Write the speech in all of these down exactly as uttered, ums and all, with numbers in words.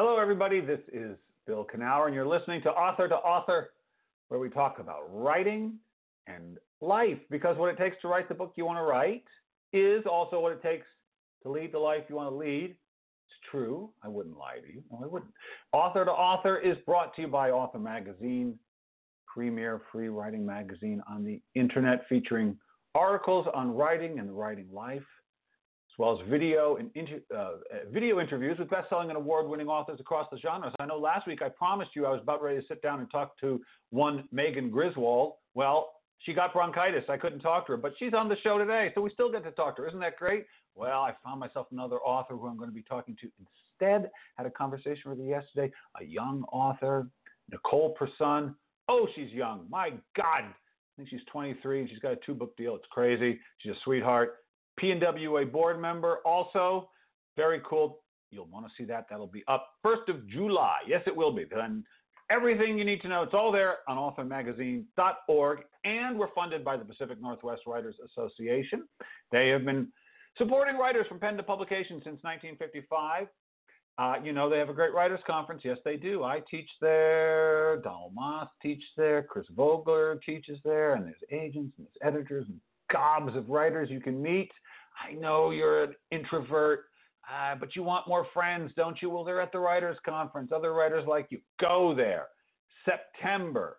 Hello, everybody. This is Bill Kenower, and you're listening to Author to Author, where we talk about writing and life, because what it takes to write the book you want to write is also what it takes to lead the life you want to lead. It's true. I wouldn't lie to you. No, I wouldn't. Author to Author is brought to you by Author Magazine, premier free writing magazine on the internet, featuring articles on writing and the writing life, as well as video and inter, uh, video interviews with best-selling and award-winning authors across the genres. I know last week I promised you I was about ready to sit down and talk to one Megan Griswold. Well, she got bronchitis. I couldn't talk to her, but she's on the show today, so we still get to talk to her. Isn't that great? Well, I found myself another author who I'm going to be talking to instead. Had a conversation with her yesterday, a young author, Nicole Person. Oh, she's young. My God. I think she's twenty-three, and she's got a two-book deal. It's crazy. She's a sweetheart. P N W A board member also. Very cool. You'll want to see that. That'll be up first of July. Yes, it will be. Then everything you need to know, it's all there on author magazine dot org. And we're funded by the Pacific Northwest Writers Association. They have been supporting writers from pen to publication since nineteen fifty-five. Uh, you know, they have a great writers conference. Yes, they do. I teach there. Donald Moss teaches there. Chris Vogler teaches there. And there's agents and there's editors and gobs of writers you can meet. I know you're an introvert, uh, but you want more friends, don't you? Well, they're at the writers conference. Other writers like you. Go there. September.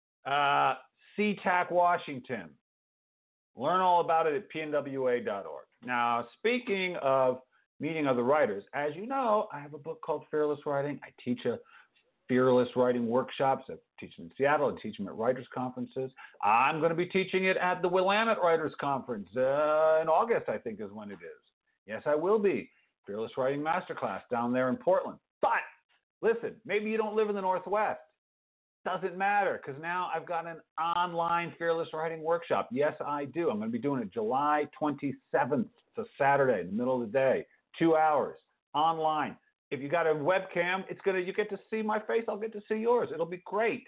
Uh, C T A C Washington. Learn all about it at P N W A dot org. Now, speaking of meeting other writers, as you know, I have a book called Fearless Writing. I teach a Fearless Writing workshops. I teach them in Seattle. I teach them at writers conferences. I'm going to be teaching it at the Willamette Writers Conference uh, in August, I think is when it is. Yes, I will be. Fearless Writing Masterclass down there in Portland. But listen, maybe you don't live in the Northwest. Doesn't matter, because now I've got an online Fearless Writing workshop. Yes, I do. I'm going to be doing it July twenty-seventh. It's a Saturday in the middle of the day. Two hours online. If you got a webcam, it's gonna you get to see my face. I'll get to see yours. It'll be great.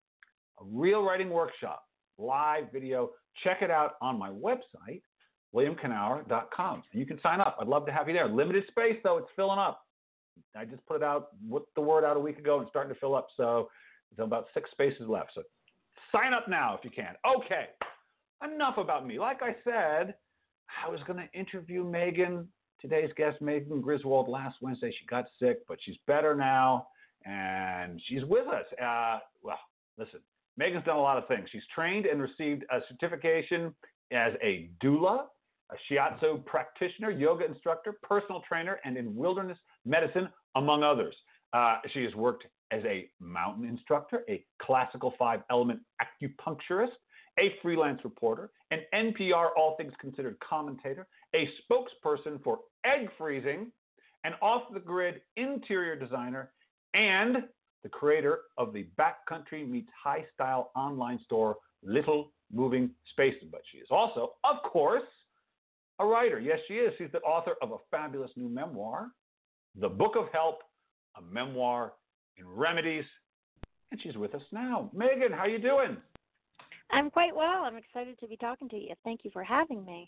A real writing workshop, live video. Check it out on my website, william kenower dot com. You can sign up. I'd love to have you there. Limited space though. It's filling up. I just put it out, put the word out a week ago, and it's starting to fill up. So there's about six spaces left. So sign up now if you can. Okay. Enough about me. Like I said, I was gonna interview Megan. Today's guest, Megan Griswold, last Wednesday. She got sick, but she's better now, and she's with us. Uh, well, listen, Megan's done a lot of things. She's trained and received a certification as a doula, a shiatsu practitioner, yoga instructor, personal trainer, and in wilderness medicine, among others. Uh, she has worked as a mountain instructor, a classical five-element acupuncturist, a freelance reporter, an N P R All Things Considered commentator, a spokesperson for egg freezing, an off-the-grid interior designer, and the creator of the Backcountry Meets High Style online store, Little Moving Spaces. But she is also, of course, a writer. Yes, she is. She's the author of a fabulous new memoir, The Book of Help, a memoir in remedies, and she's with us now. Megan, how you doing? I'm quite well. I'm excited to be talking to you. Thank you for having me.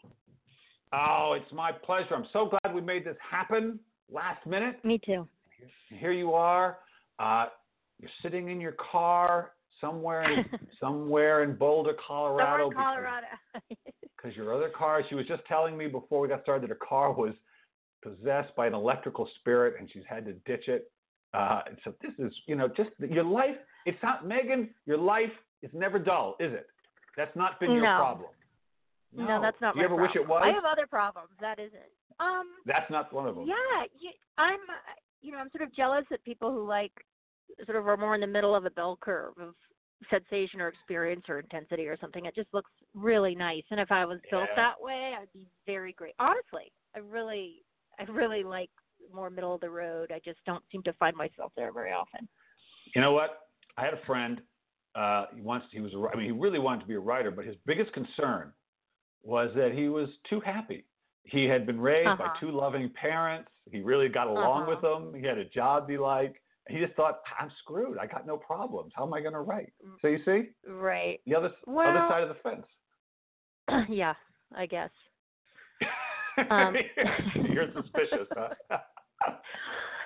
Oh, it's my pleasure. I'm so glad we made this happen last minute. Me too. Here you are. Uh, you're sitting in your car somewhere in, somewhere in Boulder, Colorado. Somewhere in Colorado. Because your other car, she was just telling me before we got started, her car was possessed by an electrical spirit, and she's had to ditch it. Uh, so this is, you know, just your life. It's not, Megan, your life is never dull, is it? That's not been your no. problem. No. no, that's not Do you my ever problem. wish it was? I have other problems. That isn't. Um, that's not one of them. Yeah, you, I'm, you know, I'm sort of jealous at people who like sort of are more in the middle of a bell curve of sensation or experience or intensity or something. It just looks really nice. And if I was yeah. built that way, I'd be very great. Honestly, I really, I really like more middle of the road. I just don't seem to find myself there very often. You know what? I had a friend. Uh, he wants. He was. A, I mean, he really wanted to be a writer, but his biggest concern was that he was too happy. He had been raised uh-huh. by two loving parents. He really got along uh-huh. with them. He had a job he liked. And he just thought, I'm screwed. I got no problems. How am I going to write? So you see? Right. The other well, other side of the fence. Yeah, I guess. Um, You're suspicious, huh?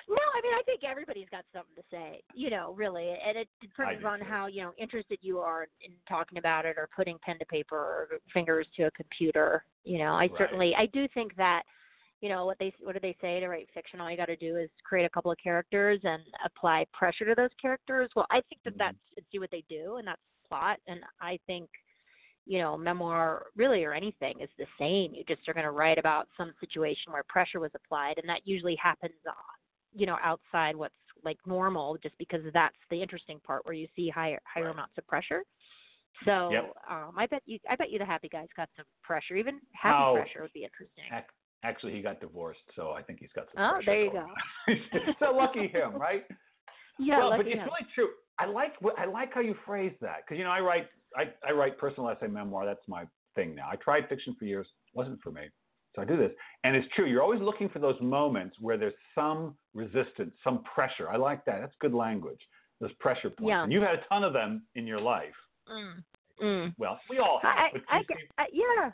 No, I mean, I think everybody's got something to say, you know, really. And it depends on too. how, you know, interested you are in talking about it or putting pen to paper or fingers to a computer. You know, I Right. certainly, I do think that, you know, what they, what do they say to write fiction? All you got to do is create a couple of characters and apply pressure to those characters. Well, I think that Mhm. that's, see what they do, and that's plot. And I think, you know, memoir really or anything is the same. You just are going to write about some situation where pressure was applied, and that usually happens on, you know, outside what's like normal, just because that's the interesting part where you see higher higher Right. amounts of pressure. So Yep. um, I bet you I bet you the happy guy's got some pressure. Even happy Oh, pressure would be interesting. ac- actually, he got divorced, so I think he's got some Oh, pressure there you going go. on. So lucky him, right? Yeah, well, but lucky it's him. really true. I like what I like how you phrase that, because you know I write I, I write personal essay memoir. That's my thing now. I tried fiction for years, wasn't for me, so I do this. And it's true. You're always looking for those moments where there's some resistance, some pressure. I like that. That's good language. Those pressure points, Yeah. and you've had a ton of them in your life. Mm. Mm. Well, we all have, I, but, I, you see, I, yeah.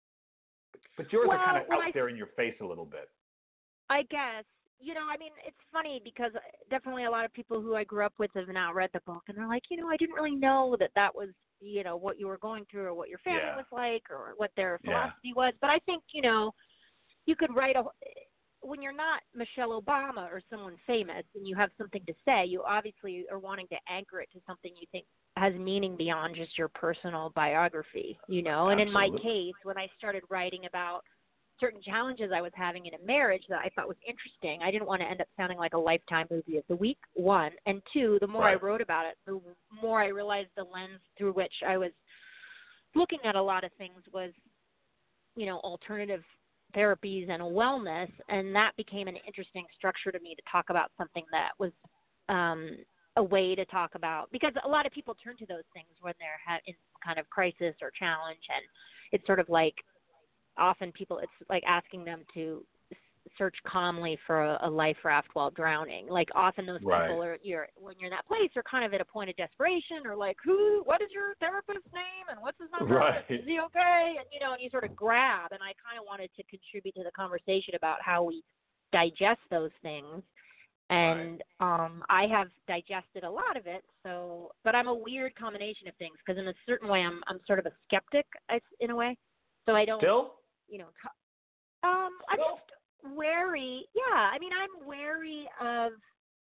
but yours Well, are kind of when out I, there in your face a little bit. I guess, you know, I mean, it's funny because definitely a lot of people who I grew up with have now read the book, and they're like, you know, I didn't really know that that was, you know, what you were going through or what your family Yeah. was like or what their Yeah. philosophy was. But I think, you know, you could write a, when you're not Michelle Obama or someone famous and you have something to say, you obviously are wanting to anchor it to something you think has meaning beyond just your personal biography, you know. And in my Absolutely. case, when I started writing about certain challenges I was having in a marriage that I thought was interesting, I didn't want to end up sounding like a Lifetime movie of the week, one. And two, the more Right. I wrote about it, the more I realized the lens through which I was looking at a lot of things was, you know, alternative therapies and wellness, and that became an interesting structure to me to talk about something that was um, a way to talk about, because a lot of people turn to those things when they're ha- in some kind of crisis or challenge, and it's sort of like often people, it's like asking them to s- search calmly for a, a life raft while drowning. Like often those Right. people are, you're when you're in that place, are kind of at a point of desperation, or like, who, what is your therapist's name, and what's his number? Right. Is he okay? And you know, and you sort of grab. And I kind of wanted to contribute to the conversation about how we digest those things. And um, I have digested a lot of it. So, but I'm a weird combination of things, because in a certain way, I'm I'm sort of a skeptic I- in a way. So I don't, Still? you know, t- um, I'm Still? just wary. Yeah, I mean, I'm wary of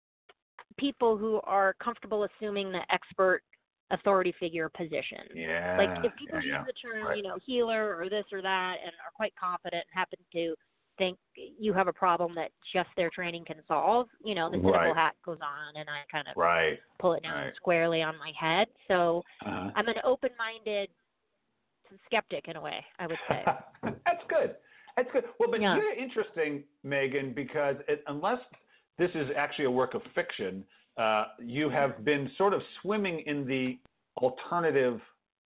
people who are comfortable assuming the expert authority figure position. Yeah. Like if people yeah, use yeah. the term, Right. you know, healer or this or that, and are quite confident and happen to think you have a problem that just their training can solve, you know, the cynical Right. hat goes on, and I kind of Right. pull it down Right. squarely on my head. So Uh-huh. I'm an open-minded skeptic in a way, I would say. That's good. That's good. Well, but Yeah. you're interesting, Megan, because it, unless this is actually a work of fiction, uh, you have been sort of swimming in the alternative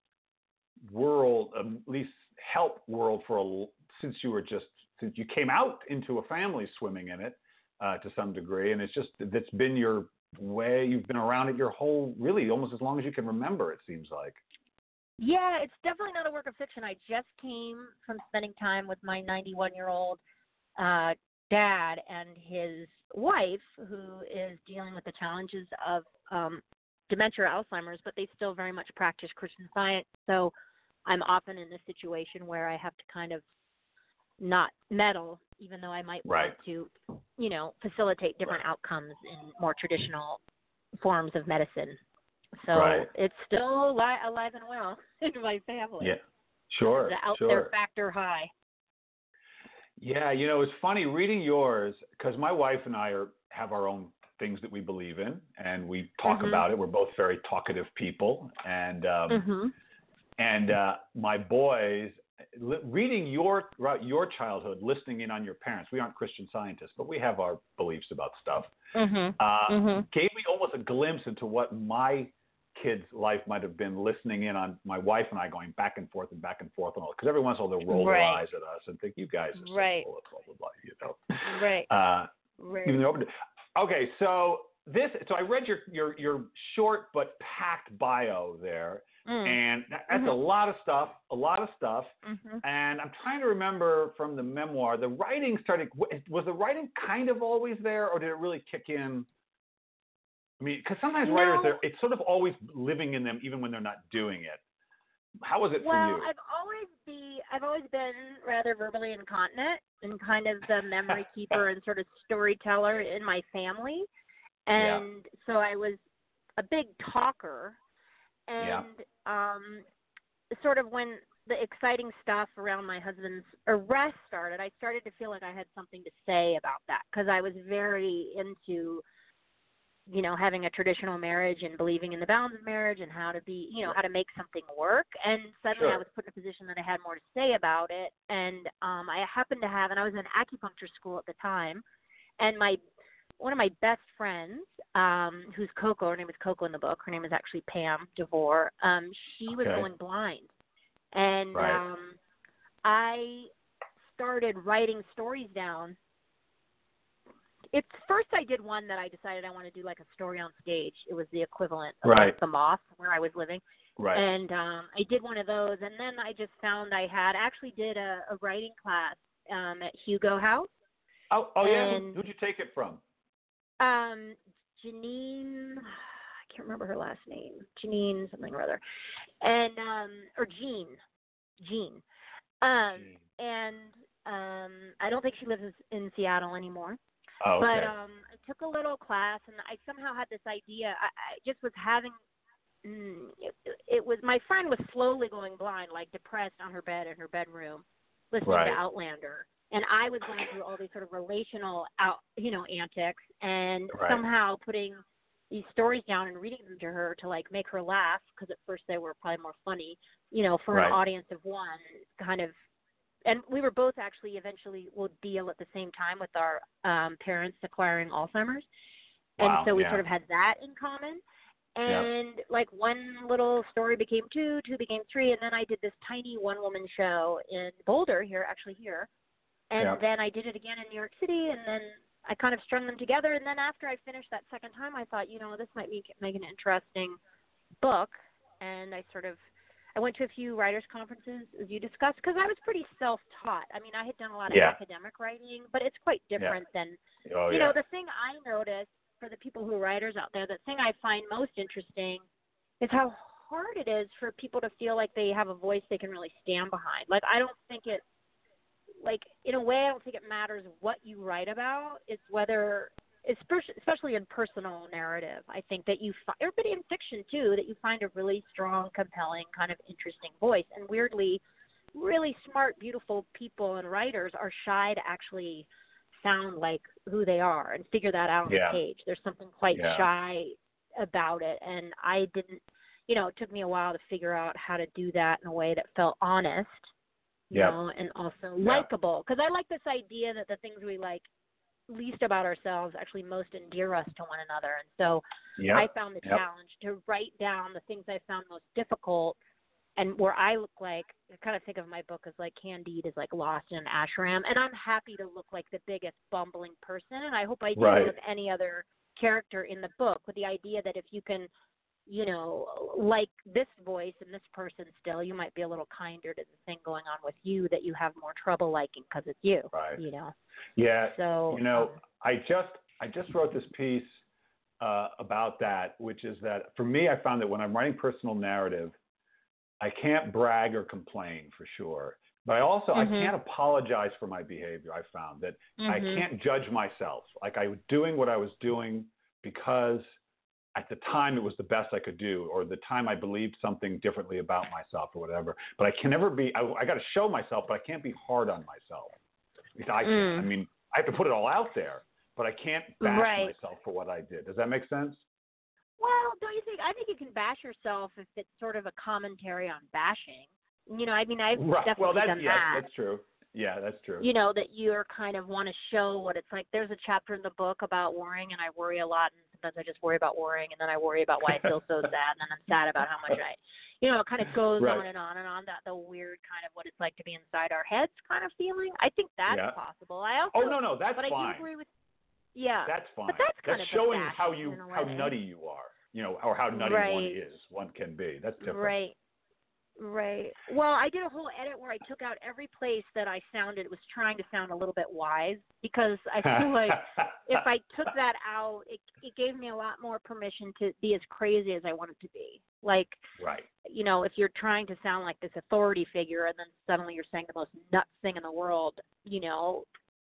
world, um, at least help world, for a, l- since you were just since you came out into a family swimming in it uh, to some degree, and it's just that's been your way. You've been around it your whole, really, almost as long as you can remember. It seems like. Yeah, it's definitely not a work of fiction. I just came from spending time with my ninety-one-year-old uh, dad and his wife, who is dealing with the challenges of um, dementia or Alzheimer's, but they still very much practice Christian Science. So I'm often in this situation where I have to kind of not meddle, even though I might Right. want to, you know, facilitate different Right. outcomes in more traditional forms of medicine. So Right. it's still li- alive and well in my family. Yeah. Sure. The out sure. there factor high. Yeah, you know, it's funny reading yours, because my wife and I are have our own things that we believe in, and we talk Mhm. about it. We're both very talkative people, and um, Mhm. and uh, my boys, li- reading your throughout your childhood, listening in on your parents. We aren't Christian Scientists, but we have our beliefs about stuff. Mhm. Uh, Mhm. Gave me almost a glimpse into what my kid's life might have been, listening in on my wife and I going back and forth and back and forth and all, because every once in a while they'll roll their Right. eyes at us and think, you guys are so Right. full of blah, blah, blah, you know. Right. Uh, Right. even though, okay, so this, so I read your, your, your short but packed bio there, mm. and that, that's mm-hmm. a lot of stuff, a lot of stuff. Mm-hmm. And I'm trying to remember from the memoir, the writing started, was the writing kind of always there, or did it really kick in? I mean, because sometimes no. writers, are, it's sort of always living in them even when they're not doing it. How was it well, for you? Well, I've always be I've always been rather verbally incontinent and kind of the memory keeper and sort of storyteller in my family. And yeah. so I was a big talker. And yeah. um, sort of when the exciting stuff around my husband's arrest started, I started to feel like I had something to say about that because I was very into you know, having a traditional marriage and believing in the bounds of marriage and how to be, you know, how to make something work. And suddenly sure. I was put in a position that I had more to say about it. And um, I happened to have, and I was in acupuncture school at the time, and my one of my best friends, um, who's Coco, her name is Coco in the book, her name is actually Pam DeVore, um, she was okay. going blind. And right. um, I started writing stories down. It's first I did one that I decided I want to do like a story on stage. It was the equivalent of right. like The Moth, where I was living. Right. And um, I did one of those, and then I just found I had actually did a, a writing class um, at Hugo House. Oh, oh yeah. Who, who'd you take it from? Um, Janine, I can't remember her last name. Janine something or other, and um, or Jean, Jean. Um, Jean. And um, I don't think she lives in Seattle anymore. Oh, okay. But um, I took a little class, and I somehow had this idea. I, I just was having mm, it, it was my friend was slowly going blind, like depressed on her bed in her bedroom, listening right. to Outlander, and I was going through all these sort of relational out, you know, antics, and right. somehow putting these stories down and reading them to her to like make her laugh, because at first they were probably more funny, you know, for right. an audience of one, kind of. And we were both actually eventually will deal at the same time with our um, parents acquiring Alzheimer's. And wow, so we yeah. sort of had that in common. And yeah. like one little story became two, two became three. And then I did this tiny one woman show in Boulder here, actually here. And yeah. then I did it again in New York City. And then I kind of strung them together. And then after I finished that second time, I thought, you know, this might make, make an interesting book. And I sort of, I went to a few writers' conferences, as you discussed, because I was pretty self-taught. I mean, I had done a lot of yeah. academic writing, but it's quite different yeah. than, oh, you yeah. know, the thing I noticed for the people who are writers out there, the thing I find most interesting is how hard it is for people to feel like they have a voice they can really stand behind. Like, I don't think it, like, in a way, I don't think it matters what you write about. It's whether, especially in personal narrative, I think that you find, or but in fiction too, that you find a really strong, compelling, kind of interesting voice. And weirdly, really smart, beautiful people and writers are shy to actually sound like who they are and figure that out on yeah. the page. There's something quite yeah. shy about it. And I didn't, you know, it took me a while to figure out how to do that in a way that felt honest, you yep. know, and also yep. likable. Because I like this idea that the things we like least about ourselves actually most endear us to one another. And so yep. I found the yep. challenge to write down the things I found most difficult, and where I look like, I kind of think of my book as like Candide is like lost in an ashram, and I'm happy to look like the biggest bumbling person, and I hope I do right. with any other character in the book, with the idea that if you can, you know, like this voice and this person still, you might be a little kinder to the thing going on with you that you have more trouble liking because it's you, right. you know. Yeah, so, you know, um, I just I just wrote this piece uh, about that, which is that for me, I found that when I'm writing personal narrative, I can't brag or complain for sure, but I also mm-hmm. I can't apologize for my behavior. I found that mm-hmm. I can't judge myself. Like I was doing what I was doing because at the time it was the best I could do, or the time I believed something differently about myself or whatever. But I can never be. I, I got to show myself, but I can't be hard on myself. I, mm. I mean, I have to put it all out there, but I can't bash right. myself for what I did. Does that make sense? Well, don't you think? I think you can bash yourself if it's sort of a commentary on bashing. You know, I mean, I've right. definitely well, that's, done yeah, that. that's true. Yeah, that's true. You know, that you're kind of want to show what it's like. There's a chapter in the book about worrying, and I worry a lot, and sometimes I just worry about worrying, and then I worry about why I feel so sad, and then I'm sad about how much I, you know, it kind of goes right. on and on and on, that the weird kind of what it's like to be inside our heads kind of feeling. I think that's yeah. possible. I also, oh, no, no, that's but fine. I do agree with, Yeah. That's fine. But that's kind that's of showing fashion how you in a how way. nutty you are, you know, or how nutty Right. one is, one can be. That's different. Right. Right. Well, I did a whole edit where I took out every place that I sounded was trying to sound a little bit wise, because I feel like if I took that out, it it gave me a lot more permission to be as crazy as I wanted to be. Like, right. you know, if you're trying to sound like this authority figure and then suddenly you're saying the most nuts thing in the world, you know,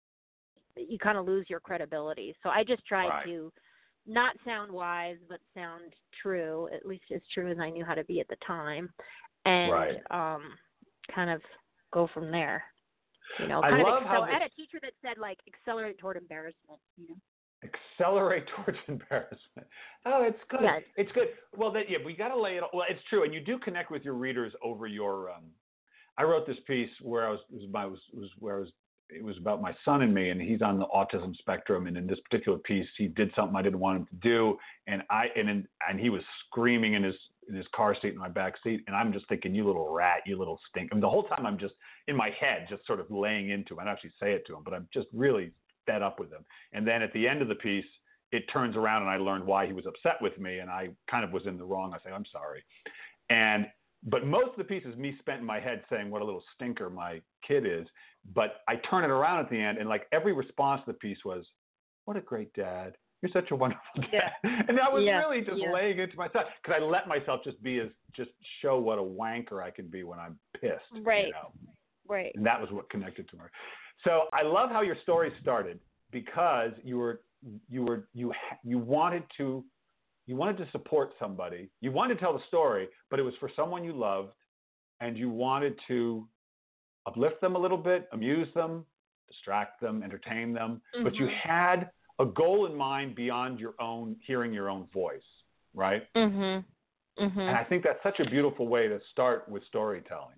you kind of lose your credibility. So I just tried Right. to not sound wise, but sound true, at least as true as I knew how to be at the time. And Right. um, kind of go from there. You know, I kind love of how excel- I had this- a teacher that said, like, accelerate toward embarrassment, you know. Accelerate towards embarrassment. Oh, it's good. Yeah. It's good. Well, that, yeah, we got to lay it. Well, it's true, and you do connect with your readers over your. Um, I wrote this piece where I was it was my was, was where I was. It was about my son and me, and he's on the autism spectrum. And in this particular piece, he did something I didn't want him to do, and I and in, and he was screaming in his in his car seat in my back seat, and I'm just thinking, you little rat, you little stink. I mean, the whole time I'm just in my head, just sort of laying into him. I don't actually say it to him, but I'm just really fed up with him. And then at the end of the piece, it turns around and I learned why he was upset with me, and I kind of was in the wrong. I say, I'm sorry. And but most of the piece is me spent in my head saying what a little stinker my kid is. But I turn it around at the end, and like every response to the piece was, what a great dad. You're such a wonderful dad. Yeah. And I was Yeah. really just Yeah. laying into myself, because I let myself just be as, just show what a wanker I can be when I'm pissed. Right. You know? Right. And that was what connected to her. So I love how your story started, because you were, you were, you, you wanted to, you wanted to support somebody. You wanted to tell the story, but it was for someone you loved, and you wanted to uplift them a little bit, amuse them, distract them, entertain them. Mm-hmm. But you had a goal in mind beyond your own, hearing your own voice, right? Mm-hmm. Mm-hmm. And I think that's such a beautiful way to start with storytelling.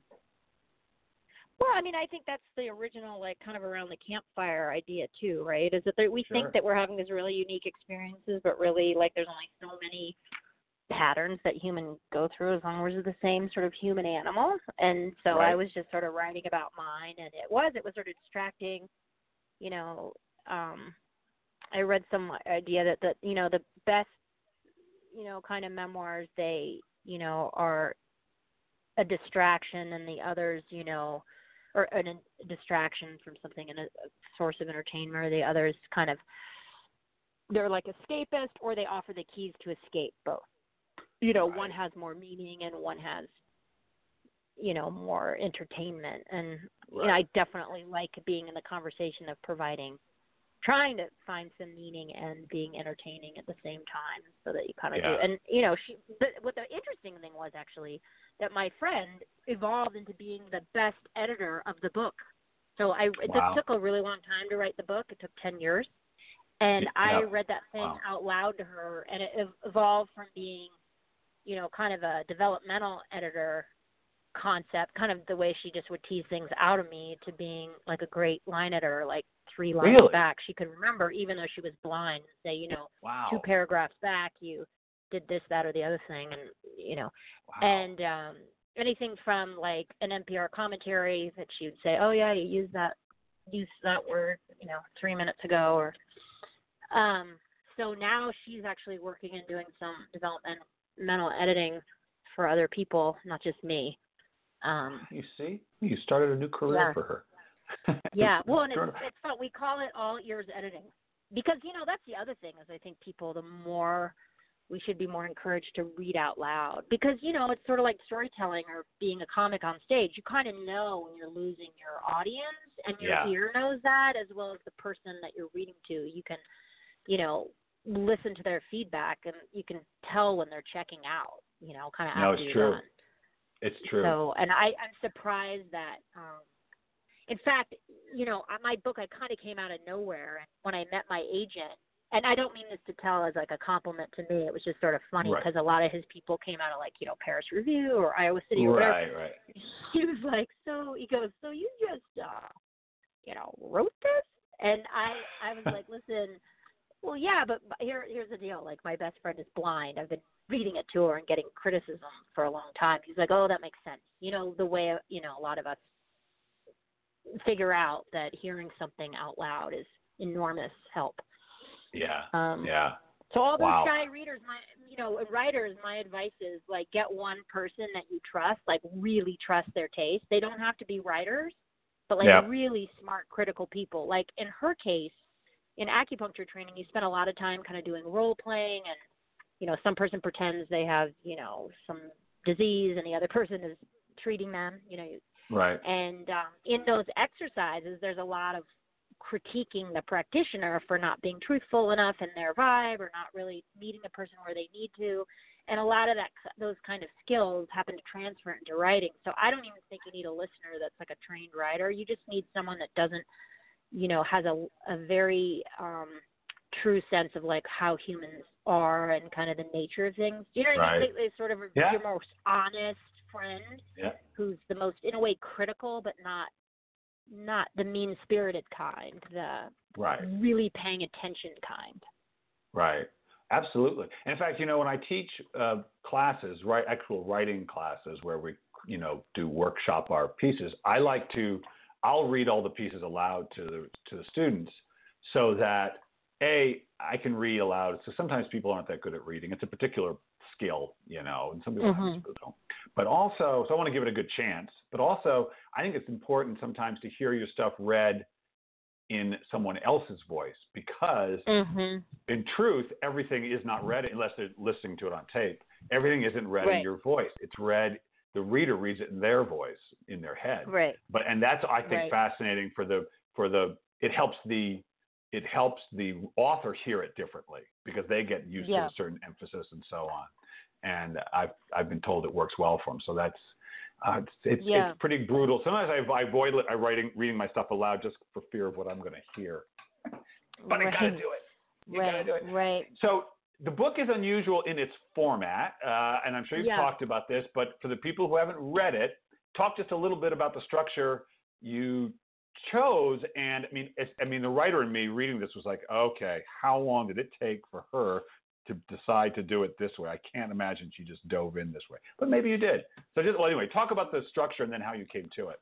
Well, I mean, I think that's the original, like, kind of around the campfire idea too, right? Is that we Sure. think that we're having these really unique experiences, but really, like, there's only so many patterns that humans go through as long as we're the same sort of human animal. And so right. I was just sort of writing about mine, and it was, it was sort of distracting, you know. um, I read some idea that, that, you know, the best, you know, kind of memoirs, they, you know, are a distraction, and the others, you know, or a distraction from something and a, a source of entertainment, or the others kind of, they're like escapist, or they offer the keys to escape both. You know, right. one has more meaning and one has, you know, more entertainment. And, right. you know, I definitely like being in the conversation of providing, trying to find some meaning and being entertaining at the same time, so that you kind of yeah. do. And, you know, she, but what the interesting thing was actually that my friend evolved into being the best editor of the book. So I, it wow. took a really long time to write the book. It took ten years. And yeah. I read that thing wow. out loud to her, and it evolved from being, you know, kind of a developmental editor concept, kind of the way she just would tease things out of me, to being like a great line editor, like three lines really? back. She could remember, even though she was blind, and say, you know, wow. two paragraphs back, you did this, that, or the other thing. And, you know, wow. and um, anything from like an N P R commentary that she would say, oh yeah, you used that, used that word, you know, three minutes ago. Or um, so now she's actually working and doing some developmental editing for other people, not just me. Um, you see, you started a new career yeah. for her. yeah, well, and it's, it's fun. We call it all ears editing, because, you know, that's the other thing is I think people, the more we should be more encouraged to read out loud, because, you know, it's sort of like storytelling or being a comic on stage. You kind of know when you're losing your audience, and your yeah. ear knows that, as well as the person that you're reading to. You can, you know, listen to their feedback, and you can tell when they're checking out, you know, kind of no, after it's you're true. done. It's true. So, and I, I'm surprised that, um, in fact, you know, my book, I kind of came out of nowhere. And when I met my agent, and I don't mean this to tell as like a compliment to me, it was just sort of funny, because right. a lot of his people came out of like, you know, Paris Review or Iowa City or whatever. Right, right. He was like, so, he goes, so you just, uh, you know, wrote this? And I, I was like, listen, well, yeah, but here, here's the deal. Like, my best friend is blind. I've been reading it to her and getting criticism for a long time. He's like, oh, that makes sense. You know, the way, you know, a lot of us figure out that hearing something out loud is enormous help. Yeah. Um, yeah. So all those Wow. shy readers, my you know, writers, my advice is like get one person that you trust, like really trust their taste. They don't have to be writers, but like Yeah. really smart, critical people. Like in her case, in acupuncture training, you spend a lot of time kind of doing role playing, and you know, some person pretends they have you know some disease, and the other person is treating them. You know, Right. and um, in those exercises, there's a lot of critiquing the practitioner for not being truthful enough in their vibe or not really meeting the person where they need to. And a lot of that, those kind of skills happen to transfer into writing. So I don't even think you need a listener that's like a trained writer. You just need someone that doesn't, you know, has a, a very um, true sense of like how humans are and kind of the nature of things. Do you know what I mean? Right. They, they sort of Yeah. your most honest friend Yeah. who's the most, in a way, critical, but not not the mean-spirited kind, the Right. really paying attention kind. Right. Absolutely. And in fact, you know, when I teach uh, classes, right, actual writing classes where we, you know, do workshop our pieces, I like to, I'll read all the pieces aloud to the to the students so that A, I can read aloud. So sometimes people aren't that good at reading. It's a particular skill, you know, and some people Mm-hmm. don't. But also, so I want to give it a good chance. But also, I think it's important sometimes to hear your stuff read in someone else's voice because, Mm-hmm. in truth, everything is not read unless they're listening to it on tape. Everything isn't read Right. in your voice. It's read. The reader reads it in their voice, in their head. Right. But and that's I think Right. fascinating for the for the it helps the it helps the author hear it differently because they get used Yeah. to a certain emphasis and so on. And I've I've been told it works well for them. So that's uh, it's it's, Yeah. it's pretty brutal. Sometimes I, I avoid I writing reading my stuff aloud just for fear of what I'm going to hear. But right. I gotta do it. You right. gotta do it. Right. So the book is unusual in its format, uh, and I'm sure you've Yeah. talked about this. But for the people who haven't read it, talk just a little bit about the structure you chose. And I mean, it's, I mean, the writer in me reading this was like, okay, how long did it take for her to decide to do it this way? I can't imagine she just dove in this way, but maybe you did. So just well, anyway, talk about the structure and then how you came to it.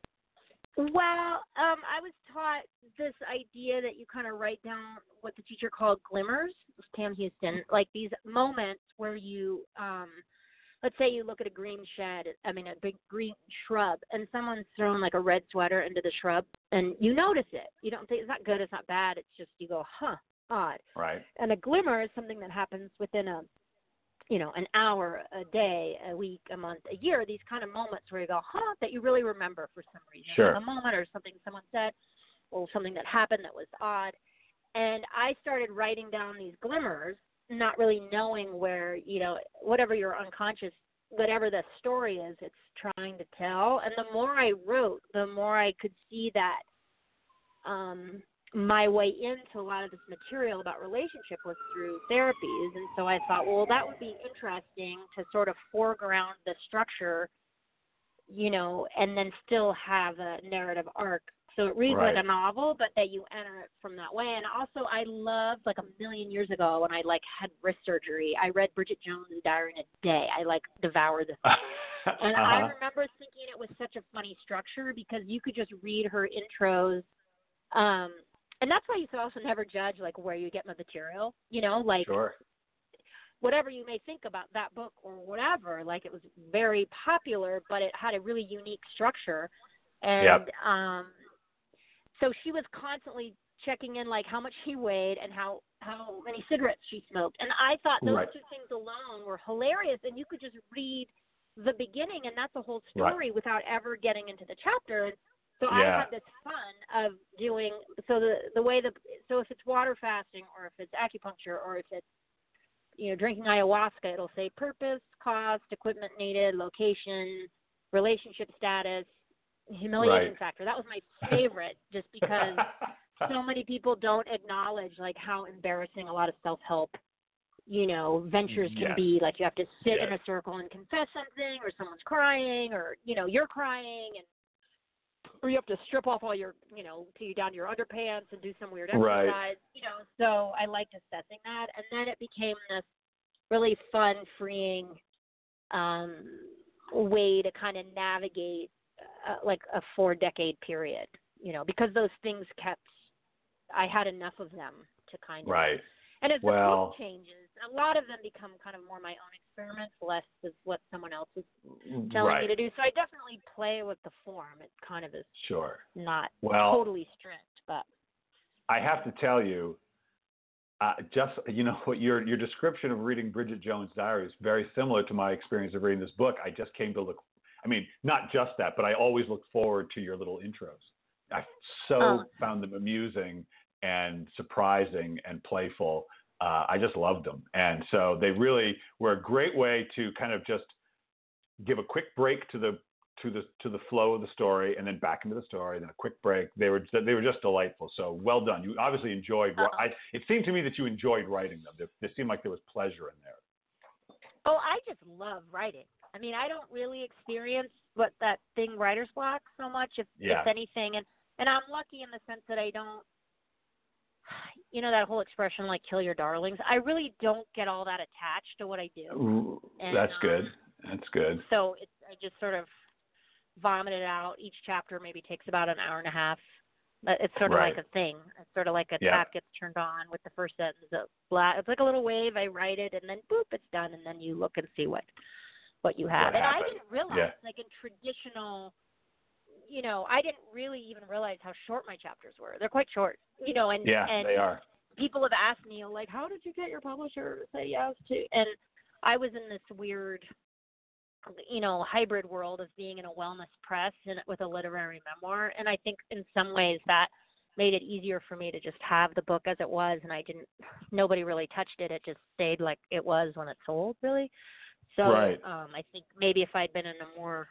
Well, um, I was taught this idea that you kind of write down what the teacher called glimmers, Pam Houston, like these moments where you, um, let's say you look at a green shed, I mean a big green shrub, and someone's thrown like a red sweater into the shrub, and you notice it. You don't think it's not good, it's not bad. It's just you go, huh, odd. Right. And a glimmer is something that happens within a, you know, an hour, a day, a week, a month, a year, these kind of moments where you go, huh, that you really remember for some reason. Sure. Like a moment or something someone said or something that happened that was odd. And I started writing down these glimmers, not really knowing where, you know, whatever your unconscious, whatever the story is, it's trying to tell. And the more I wrote, the more I could see that um, my way into a lot of this material about relationship was through therapies. And so I thought, well, that would be interesting to sort of foreground the structure, you know, and then still have a narrative arc. So it reads Right. like a novel, but that you enter it from that way. And also I loved, like a million years ago when I, like, had wrist surgery, I read Bridget Jones' Diary in a day. I, like, devoured the thing. And uh-huh. I remember thinking it was such a funny structure because you could just read her intros. Um, and that's why you should also never judge, like, where you get my material, you know, like, Sure. whatever you may think about that book or whatever, like, it was very popular, but it had a really unique structure. And Yep. um, so she was constantly checking in, like, how much she weighed and how, how many cigarettes she smoked. And I thought those Right. two things alone were hilarious, and you could just read the beginning, and that's a whole story Right. without ever getting into the chapter. So Yeah. I had this fun of doing, so the, the way the, so if it's water fasting or if it's acupuncture or if it's, you know, drinking ayahuasca, it'll say purpose, cost, equipment needed, location, relationship status, humiliation Right. factor. That was my favorite just because so many people don't acknowledge, like, how embarrassing a lot of self-help, you know, ventures can Yes. be. Like, you have to sit Yes. in a circle and confess something, or someone's crying, or, you know, you're crying, and or you have to strip off all your, you know, to you down to your underpants and do some weird exercise, Right. you know. So I liked assessing that, and then it became this really fun, freeing um, way to kind of navigate uh, like a four-decade period, you know, because those things kept. I had enough of them to kind of. Right. And as the Well, book changes, a lot of them become kind of more my own experiments, less as what someone else is telling right. me to do. So I definitely play with the form. It kind of is Sure. not Well, totally strict, but I have to tell you, uh, just you know what your your description of reading Bridget Jones' Diary is very similar to my experience of reading this book. I just came to look. I mean, not just that, but I always look forward to your little intros. I so oh. found them amusing and surprising and playful. Uh, I just loved them, and so they really were a great way to kind of just give a quick break to the to the to the flow of the story, and then back into the story, then a quick break. They were they were just delightful. So well done. You obviously enjoyed. Oh. I, it seemed to me that you enjoyed writing them. There, there seemed like there was pleasure in there. Oh, I just love writing. I mean, I don't really experience what that thing writer's block so much, if Yeah. if anything, and and I'm lucky in the sense that I don't. You know that whole expression, like "kill your darlings." I really don't get all that attached to what I do. Ooh, and, that's um, good. That's good. So it's I just sort of vomit it out. Each chapter maybe takes about an hour and a half. It's sort of Right. like a thing. It's sort of like a Yeah. tap gets turned on with the first sentence. It's like a little wave. I write it, and then boop, it's done, and then you look and see what what you have. What and happened? I didn't realize, Yeah. like in traditional, you know, I didn't really even realize how short my chapters were. They're quite short, you know, and Yeah, and they are. people have asked me, like, how did you get your publisher to say yes to? And I was in this weird, you know, hybrid world of being in a wellness press and with a literary memoir. And I think in some ways that made it easier for me to just have the book as it was. And I didn't, nobody really touched it. It just stayed like it was when it sold, really. So Right. um, I think maybe if I'd been in a more,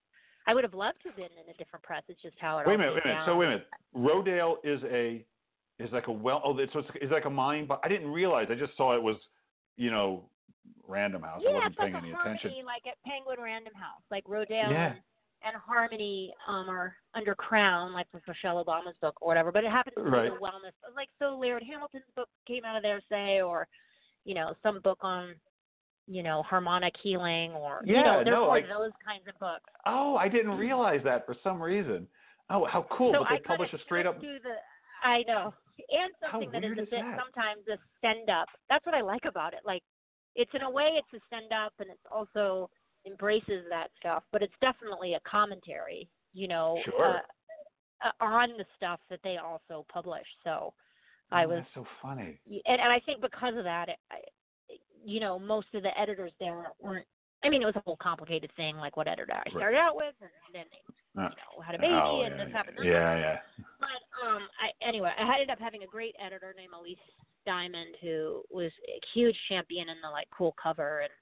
I would have loved to have been in a different press. It's just how it Wait all a minute. Wait a came minute. down. So wait a minute. Rodale is a is like a well. Oh, it's, so it's, it's like a mine. But I didn't realize. I just saw it was, you know, Random House. Yeah, I wasn't it's like paying a any Harmony, attention. like at Penguin Random House, like Rodale Yeah. and, and Harmony um, are under Crown, like with Michelle Obama's book or whatever. But it happens to Right. be the wellness, like so. Laird Hamilton's book came out of there, say, or you know, some book on, you know, harmonic healing, or Yeah, you know, there's no, more like- those kinds of books. Oh, I didn't realize that for some reason. Oh, how cool! So but they I publish kind a of straight up. do the, I know, and How something that is weird a is bit that? sometimes a stand up. That's what I like about it. Like, it's in a way it's a stand up, and it's also embraces that stuff, but it's definitely a commentary, you know, Sure. uh, uh, on the stuff that they also publish. So Oh, I was, that's so funny. and, and I think because of that, it, I, you know, most of the editors there weren't. I mean, it was a whole complicated thing, like what editor I started out with, and then they, Uh, you know, had a baby, oh, and yeah, this happened. that Yeah, happened. yeah. But um, I, anyway, I ended up having a great editor named Elise Diamond, who was a huge champion in the like cool cover and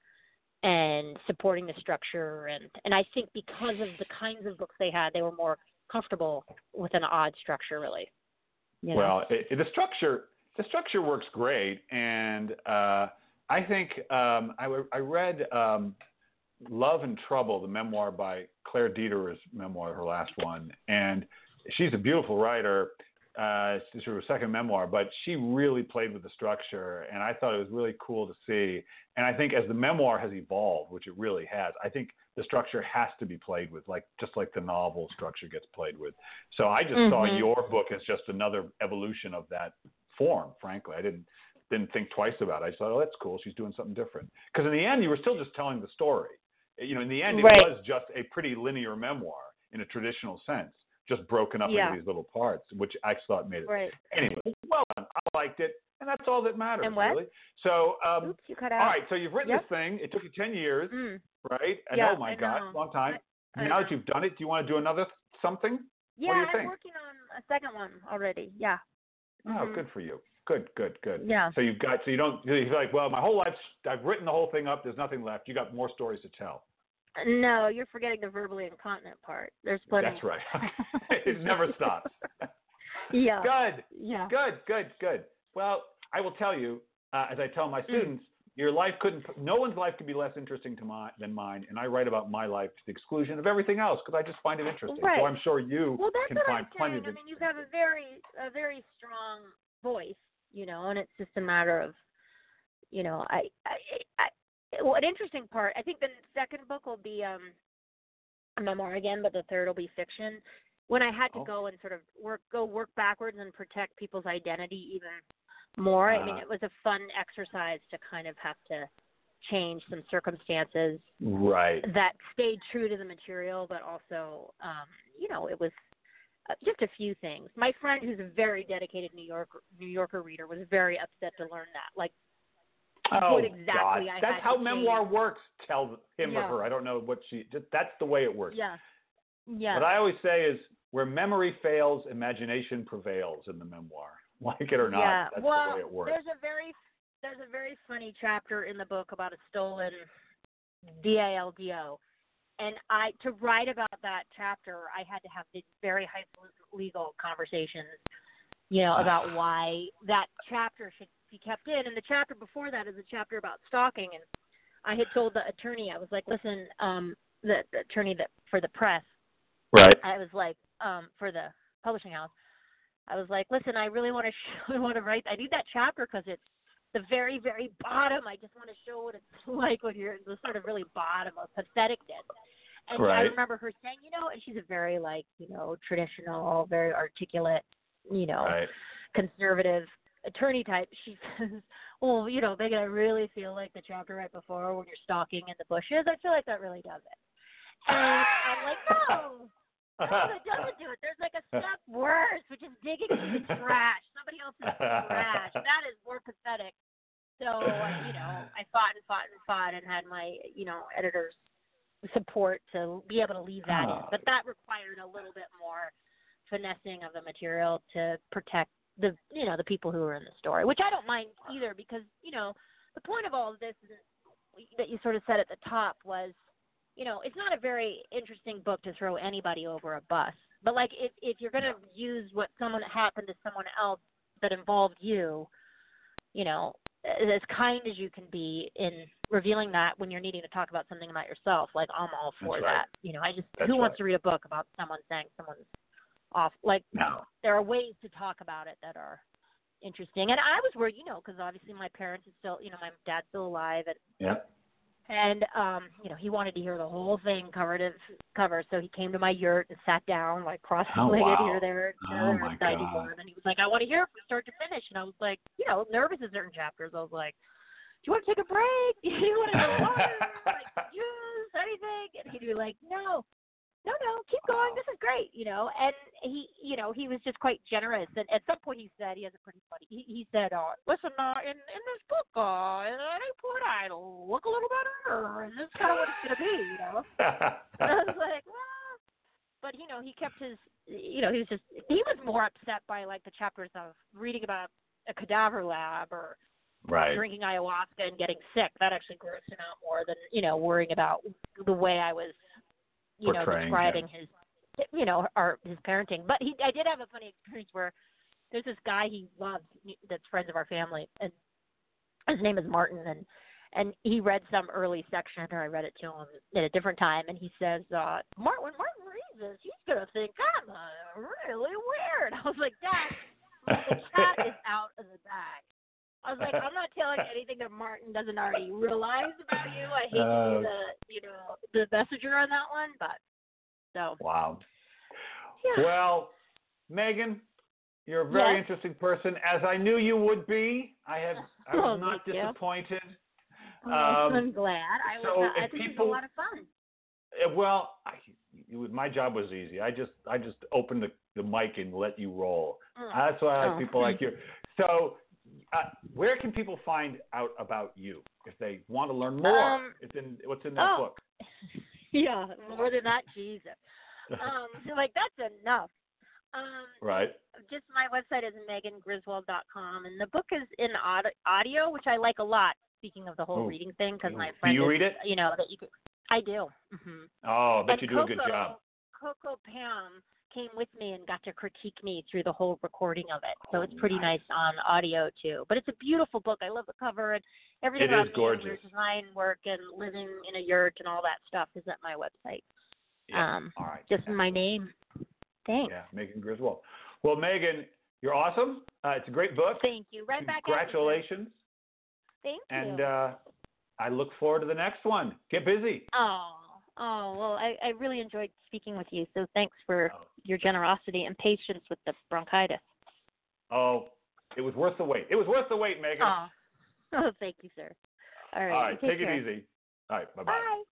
and supporting the structure, and and I think because of the kinds of books they had, they were more comfortable with an odd structure, really. You know? Well, it, it- the structure the structure works great, and uh, I think um, I, I read um, Love and Trouble, the memoir by Claire Dieter's memoir, her last one, and she's a beautiful writer. Uh, it's her second memoir, but she really played with the structure, and I thought it was really cool to see. And I think as the memoir has evolved, which it really has, I think the structure has to be played with, like just like the novel structure gets played with. So I just saw Mhm. your book as just another evolution of that form. Frankly, I didn't didn't think twice about it. I just thought, oh, that's cool. She's doing something different. Because in the end, you were still just telling the story. You know, in the end, it Right. was just a pretty linear memoir in a traditional sense, just broken up Yeah. into these little parts, which I thought made it. Right. Anyway, well done. I liked it, and that's all that matters, And what? really. So, um, Oops, you cut all out. right. So you've written Yep. this thing. It took you ten years, Mm. right? And Yeah, oh my I God, know. long time. I- I now know. that you've done it, do you want to do another something? Yeah, what do you I'm think? working on a second one already. Yeah. Oh, Mhm. good for you. Good, good, good. Yeah. So you've got, so you don't, you're like, well, my whole life, I've written the whole thing up. There's nothing left. You got more stories to tell. No, you're forgetting the verbally incontinent part. There's plenty. That's right. It never stops. Yeah. Good, Yeah. good, good, good. Well, I will tell you, uh, as I tell my Mm. students, your life couldn't, no one's life could be less interesting to my, than mine. And I write about my life to the exclusion of everything else because I just find it interesting. Right. So I'm sure you Well, that's can what find I'm plenty saying. of I mean, you have a very, a very strong voice, you know, and it's just a matter of, you know, I, I, I well, an interesting part. I think the second book will be um, a memoir again, but the third will be fiction. When I had to Oh. go and sort of work, go work backwards and protect people's identity, even more. Uh, I mean, it was a fun exercise to kind of have to change some circumstances right. that stayed true to the material, but also, um, you know, it was uh, just a few things. My friend, who's a very dedicated New Yorker, New Yorker reader, was very upset to learn that. Like, Oh, what exactly God. I That's had how to memoir change. works. Tell him Yeah. or her. I don't know what she, just, that's the way it works. Yeah. Yeah. What I always say is where memory fails, imagination prevails in the memoir. Like it or not, yeah. that's well, the way it works. There's a very there's a very funny chapter in the book about a stolen D A L D O. And I to write about that chapter, I had to have these very high legal conversations, you know, about why that chapter should be kept in. And the chapter before that is a chapter about stalking. And I had told the attorney, I was like, listen, um, the, the attorney that for the press, right. I was like, um, for the publishing house, I was like, listen, I really want to show, I want to write. I need that chapter because it's the very, very bottom. I just want to show what it's like when you're the sort of really bottom of patheticness. And right. I remember her saying, you know, and she's a very, like, you know, traditional, very articulate, you know, right. conservative attorney type. She says, well, you know, Megan, I really feel like the chapter right before when you're stalking in the bushes, I feel like that really does it. And I'm like, no, no, that doesn't do it. There's like a step worse, which is digging into the trash, somebody else's trash. That is more pathetic. So, you know, I fought and fought and fought and had my, you know, editors support to be able to leave that oh. in. But that required a little bit more finessing of the material to protect the, you know, the people who are in the story, which I don't mind either because, you know, the point of all of this is, that you sort of said at the top was, you know, it's not a very interesting book to throw anybody over a bus. But, like, if, if you're going to use what someone happened to someone else that involved you, you know, as kind as you can be in revealing that when you're needing to talk about something about yourself, like, I'm all for That's that. Right. You know, I just, That's who right. wants to read a book about someone saying someone's off? Like, no. There are ways to talk about it that are interesting. And I was worried, you know, because obviously my parents are still, you know, my dad's still alive. And, Yep. And, um, you know, he wanted to hear the whole thing cover to cover. So he came to my yurt and sat down, like, cross-legged oh, wow. here, there, oh, my dining God. room. And he was like, I want to hear it from start to finish. And I was like, you know, nervous in certain chapters. I was like, do you want to take a break? Do you want to go to water? Like, juice, anything? And he'd be like, no, no, no, keep going. This is great, you know. And he, you know, he was just quite generous. And at some point he said, he has a pretty funny, he, he said, uh, listen, uh, in, in this book, uh, at any point I'll look a little better. And this is kind of what it's going to be, you know. And I was like, well, but, you know, he kept his, you know, he was just, he was more upset by, like, the chapters of reading about a cadaver lab or, right. drinking ayahuasca and getting sick. That actually grossed him out more than, you know, worrying about the way I was, you know, Portraying describing him. his, you know, our, his parenting. But he, I did have a funny experience where there's this guy he loves that's friends of our family, and his name is Martin, and and he read some early section, or I read it to him at a different time, and he says, uh, Martin, when Martin reads this, he's going to think I'm uh, really weird. I was like, Dad, the cat is out of the bag. I was like, I'm not telling you anything that Martin doesn't already realize about you. I hate Uh, to be the, you know, the messenger on that one, but so. Wow. Yeah. Well, Megan, you're a very Yes. interesting person, as I knew you would be. I have, I was Oh, not thank you. disappointed. Oh, Um, I'm glad. I was. so Uh, I if think people- it was a lot of fun. Uh, Well, I, it, my job was easy. I just, I just opened the, the mic and let you roll. Mm. That's why I like Oh. people like you. So, uh, where can people find out about you if they want to learn more? Um, it's in what's in that oh. book. Yeah, more than that, Jesus. Um, like that's enough. Um, Right. Just my website is megan griswold dot com, and the book is in aud- audio, which I like a lot. Speaking of the whole Ooh. reading thing, because my Do friend you is, read it? you know, that you could. I do. Mm-hmm. Oh, I bet And you do Coco, a good job. Coco Pam came with me and got to critique me through the whole recording of it. So Oh, it's pretty nice. nice on audio too. But it's a beautiful book. I love the cover and everything It is about me and gorgeous. your design work and living in a yurt and all that stuff is at my website. Yeah. Um, All right. just my name. Thanks. Yeah, Megan Griswold. Well, Megan, you're awesome. Uh, it's a great book. Thank you. Right back at you. Congratulations. Thank you. And uh, I look forward to the next one. Get busy. Oh, oh well, I, I really enjoyed speaking with you. So thanks for Oh. your generosity and patience with the bronchitis. Oh, It was worth the wait. It was worth the wait, Megan. Oh, oh thank you, sir. All right. All right. Take, take it easy. All right. Bye-bye. Bye.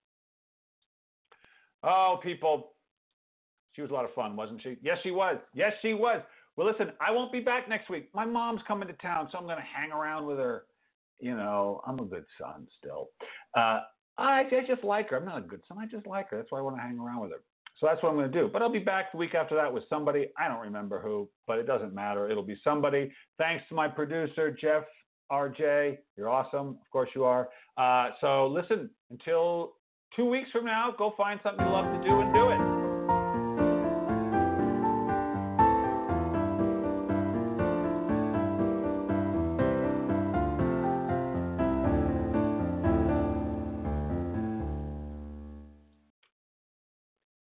Oh, people. She was a lot of fun, wasn't she? Yes, she was. Yes, she was. Well, listen, I won't be back next week. My mom's coming to town, so I'm going to hang around with her. You know, I'm a good son still. Uh, I, I just like her. I'm not a good son. I just like her. That's why I want to hang around with her. So that's what I'm going to do. But I'll be back the week after that with somebody. I don't remember who, but it doesn't matter. It'll be somebody. Thanks to my producer, Jeff R J. You're awesome. Of course you are. Uh, so listen, until two weeks from now, go find something you love to do and do it.